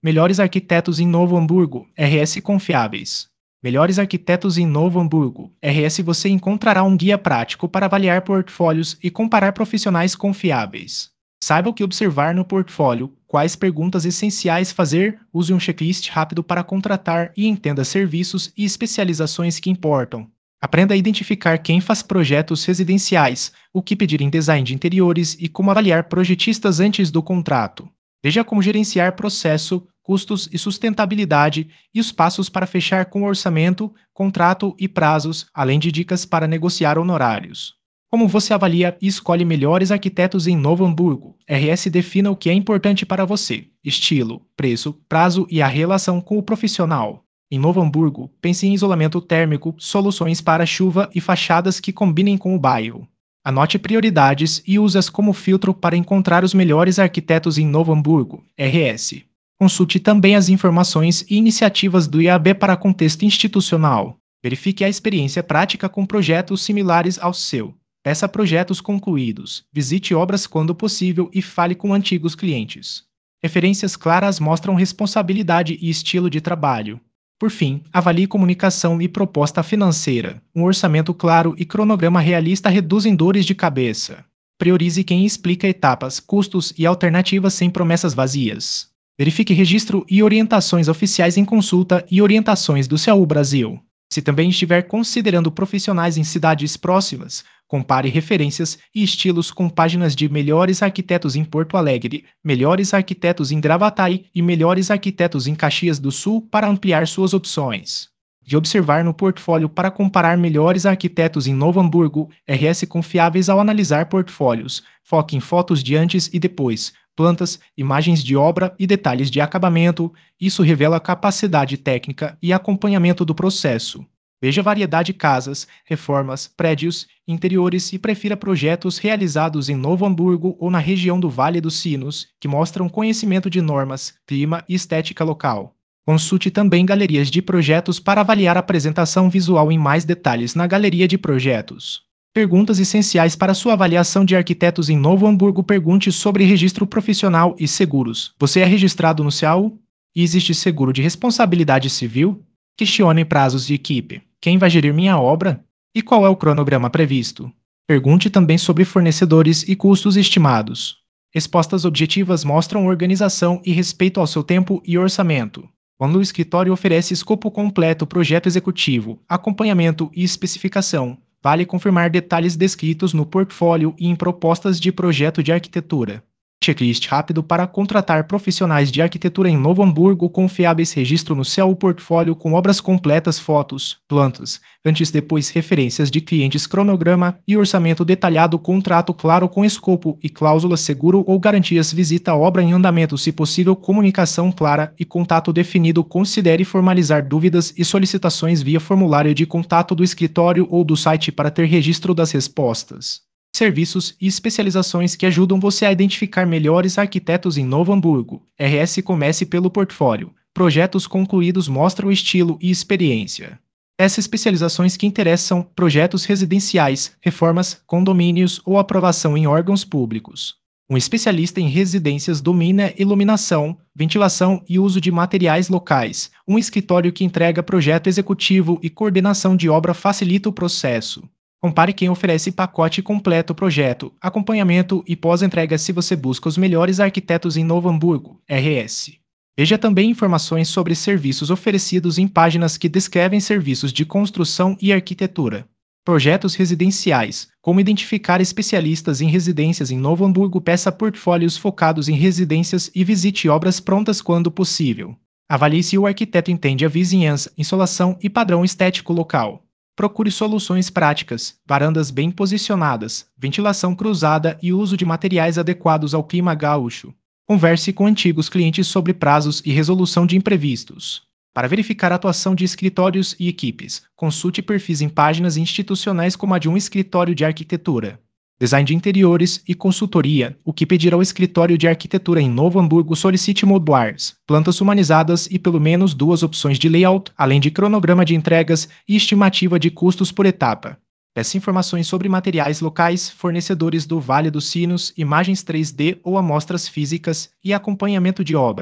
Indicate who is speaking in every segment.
Speaker 1: Melhores arquitetos em Novo Hamburgo, RS confiáveis. Melhores arquitetos em Novo Hamburgo, RS. Você encontrará um guia prático para avaliar portfólios e comparar profissionais confiáveis. Saiba o que observar no portfólio, quais perguntas essenciais fazer, use um checklist rápido para contratar e entenda serviços e especializações que importam. Aprenda a identificar quem faz projetos residenciais, o que pedir em design de interiores e como avaliar projetistas antes do contrato. Veja como gerenciar processo, custos e sustentabilidade e os passos para fechar com orçamento, contrato e prazos, além de dicas para negociar honorários. Como você avalia e escolhe melhores arquitetos em Novo Hamburgo? RS. Defina o que é importante para você: estilo, preço, prazo e a relação com o profissional. Em Novo Hamburgo, pense em isolamento térmico, soluções para chuva e fachadas que combinem com o bairro. Anote prioridades e use-as como filtro para encontrar os melhores arquitetos em Novo Hamburgo, RS. Consulte também as informações e iniciativas do IAB para contexto institucional. Verifique a experiência prática com projetos similares ao seu. Peça projetos concluídos, visite obras quando possível e fale com antigos clientes. Referências claras mostram responsabilidade e estilo de trabalho. Por fim, avalie comunicação e proposta financeira. Um orçamento claro e cronograma realista reduzem dores de cabeça. Priorize quem explica etapas, custos e alternativas sem promessas vazias. Verifique registro e orientações oficiais em consulta e orientações do CAU Brasil. Se também estiver considerando profissionais em cidades próximas, compare referências e estilos com páginas de Melhores Arquitetos em Porto Alegre, Melhores Arquitetos em Gravataí e Melhores Arquitetos em Caxias do Sul para ampliar suas opções. De observar no portfólio para comparar melhores arquitetos em Novo Hamburgo, RS confiáveis ao analisar portfólios. Foque em fotos de antes e depois, plantas, imagens de obra e detalhes de acabamento. Isso revela capacidade técnica e acompanhamento do processo. Veja variedade de casas, reformas, prédios, interiores e prefira projetos realizados em Novo Hamburgo ou na região do Vale dos Sinos, que mostram conhecimento de normas, clima e estética local. Consulte também galerias de projetos para avaliar a apresentação visual em mais detalhes na galeria de projetos. Perguntas essenciais para sua avaliação de arquitetos em Novo Hamburgo. Pergunte sobre registro profissional e seguros. Você é registrado no CAU? E existe seguro de responsabilidade civil? Questione prazos de equipe. Quem vai gerir minha obra? E qual é o cronograma previsto? Pergunte também sobre fornecedores e custos estimados. Respostas objetivas mostram organização e respeito ao seu tempo e orçamento. Quando o escritório oferece escopo completo, projeto executivo, acompanhamento e especificação, vale confirmar detalhes descritos no portfólio e em propostas de projeto de arquitetura. Checklist rápido para contratar profissionais de arquitetura em Novo Hamburgo confiáveis. Registro no CAU portfólio com obras completas, fotos, plantas, antes depois referências de clientes, cronograma e orçamento detalhado. Contrato claro com escopo e cláusulas, seguro ou garantias. Visita a obra em andamento, se possível comunicação clara e contato definido. Considere formalizar dúvidas e solicitações via formulário de contato do escritório ou do site para ter registro das respostas. Serviços e especializações que ajudam você a identificar melhores arquitetos em Novo Hamburgo. RS. Comece pelo portfólio. Projetos concluídos mostram estilo e experiência. Essas especializações que interessam: projetos residenciais, reformas, condomínios ou aprovação em órgãos públicos. Um especialista em residências domina iluminação, ventilação e uso de materiais locais. Um escritório que entrega projeto executivo e coordenação de obra facilita o processo. Compare quem oferece pacote completo, projeto, acompanhamento e pós-entrega. Se você busca os melhores arquitetos em Novo Hamburgo, RS. Veja também informações sobre serviços oferecidos em páginas que descrevem serviços de construção e arquitetura. Projetos residenciais. Como identificar especialistas em residências em Novo Hamburgo. Peça portfólios focados em residências e visite obras prontas quando possível. Avalie se o arquiteto entende a vizinhança, insolação e padrão estético local. Procure soluções práticas, varandas bem posicionadas, ventilação cruzada e uso de materiais adequados ao clima gaúcho. Converse com antigos clientes sobre prazos e resolução de imprevistos. Para verificar a atuação de escritórios e equipes, consulte perfis em páginas institucionais como a de um escritório de arquitetura. Design de interiores e consultoria. O que pedir ao escritório de arquitetura em Novo Hamburgo? Solicite moduars, plantas humanizadas e pelo menos 2 opções de layout, além de cronograma de entregas e estimativa de custos por etapa. Peça informações sobre materiais locais, fornecedores do Vale dos Sinos, imagens 3D ou amostras físicas e acompanhamento de obra.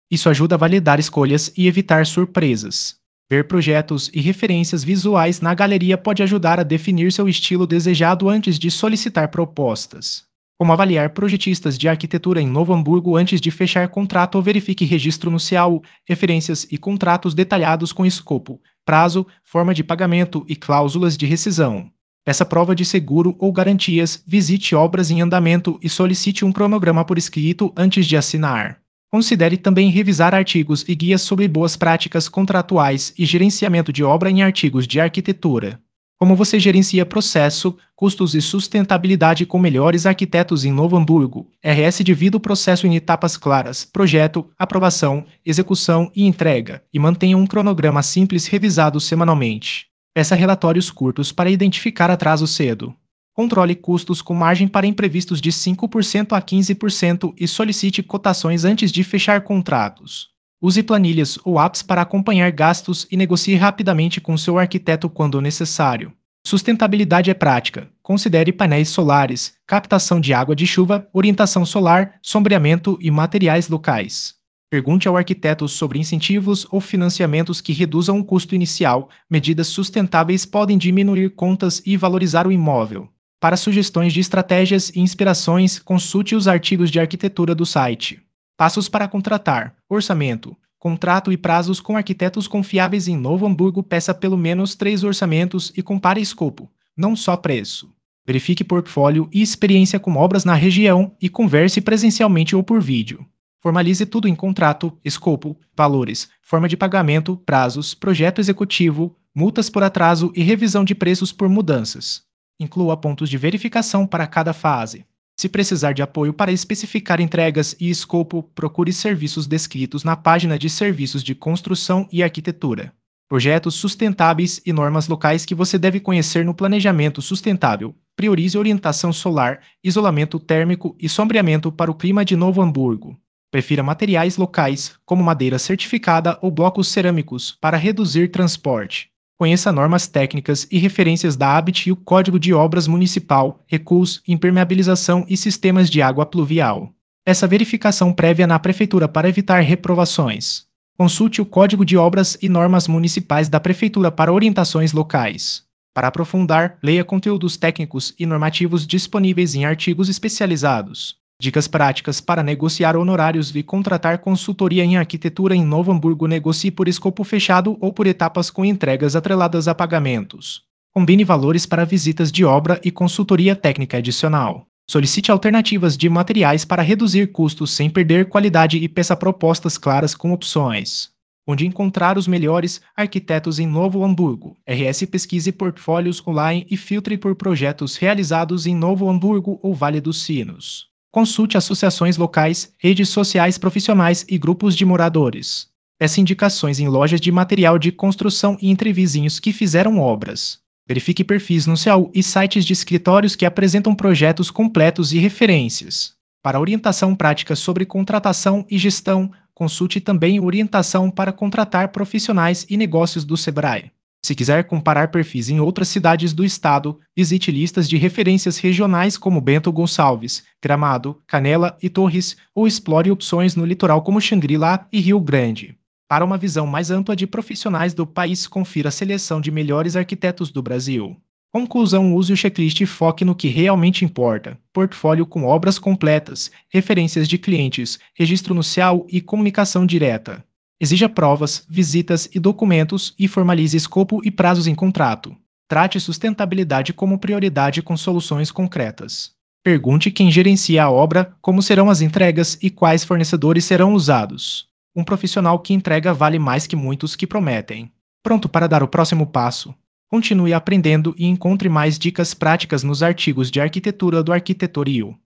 Speaker 1: Isso ajuda a validar escolhas e evitar surpresas. Ver projetos e referências visuais na galeria pode ajudar a definir seu estilo desejado antes de solicitar propostas. Como avaliar projetistas de arquitetura em Novo Hamburgo antes de fechar contrato ou verifique registro no CIAU, referências e contratos detalhados com escopo, prazo, forma de pagamento e cláusulas de rescisão. Peça prova de seguro ou garantias, visite obras em andamento e solicite um cronograma por escrito antes de assinar. Considere também revisar artigos e guias sobre boas práticas contratuais e gerenciamento de obra em artigos de arquitetura. Como você gerencia processo, custos e sustentabilidade com melhores arquitetos em Novo Hamburgo? RS divide o processo em etapas claras: projeto, aprovação, execução e entrega, e mantenha um cronograma simples revisado semanalmente. Peça relatórios curtos para identificar atraso cedo. Controle custos com margem para imprevistos de 5% a 15% e solicite cotações antes de fechar contratos. Use planilhas ou apps para acompanhar gastos e negocie rapidamente com seu arquiteto quando necessário. Sustentabilidade é prática. Considere painéis solares, captação de água de chuva, orientação solar, sombreamento e materiais locais. Pergunte ao arquiteto sobre incentivos ou financiamentos que reduzam o custo inicial. Medidas sustentáveis podem diminuir contas e valorizar o imóvel. Para sugestões de estratégias e inspirações, consulte os artigos de arquitetura do site. Passos para contratar: orçamento, contrato e prazos com arquitetos confiáveis em Novo Hamburgo. Peça pelo menos 3 orçamentos e compare escopo, não só preço. Verifique portfólio e experiência com obras na região e converse presencialmente ou por vídeo. Formalize tudo em contrato, escopo, valores, forma de pagamento, prazos, projeto executivo, multas por atraso e revisão de preços por mudanças. Inclua pontos de verificação para cada fase. Se precisar de apoio para especificar entregas e escopo, procure serviços descritos na página de Serviços de Construção e Arquitetura. Projetos sustentáveis e normas locais que você deve conhecer no planejamento sustentável. Priorize orientação solar, isolamento térmico e sombreamento para o clima de Novo Hamburgo. Prefira materiais locais, como madeira certificada ou blocos cerâmicos, para reduzir transporte. Conheça normas técnicas e referências da ABIT e o Código de Obras Municipal, recuos, impermeabilização e sistemas de água pluvial. Essa verificação prévia na Prefeitura para evitar reprovações. Consulte o Código de Obras e normas municipais da Prefeitura para orientações locais. Para aprofundar, leia conteúdos técnicos e normativos disponíveis em artigos especializados. Dicas práticas para negociar honorários e contratar consultoria em arquitetura em Novo Hamburgo. Negocie por escopo fechado ou por etapas com entregas atreladas a pagamentos. Combine valores para visitas de obra e consultoria técnica adicional. Solicite alternativas de materiais para reduzir custos sem perder qualidade e peça propostas claras com opções. Onde encontrar os melhores arquitetos em Novo Hamburgo? RS pesquise portfólios online e filtre por projetos realizados em Novo Hamburgo ou Vale dos Sinos. Consulte associações locais, redes sociais profissionais e grupos de moradores. Peça indicações em lojas de material de construção e entre vizinhos que fizeram obras. Verifique perfis no CIAU e sites de escritórios que apresentam projetos completos e referências. Para orientação prática sobre contratação e gestão, consulte também orientação para contratar profissionais e negócios do Sebrae. Se quiser comparar perfis em outras cidades do estado, visite listas de referências regionais como Bento Gonçalves, Gramado, Canela e Torres, ou explore opções no litoral como Xangri-Lá e Rio Grande. Para uma visão mais ampla de profissionais do país, confira a seleção de melhores arquitetos do Brasil. Conclusão: use o checklist e foque no que realmente importa. Portfólio com obras completas, referências de clientes, registro no CIAU e comunicação direta. Exija provas, visitas e documentos e formalize escopo e prazos em contrato. Trate sustentabilidade como prioridade com soluções concretas. Pergunte quem gerencia a obra, como serão as entregas e quais fornecedores serão usados. Um profissional que entrega vale mais que muitos que prometem. Pronto para dar o próximo passo? Continue aprendendo e encontre mais dicas práticas nos artigos de arquitetura do Arquitetoril.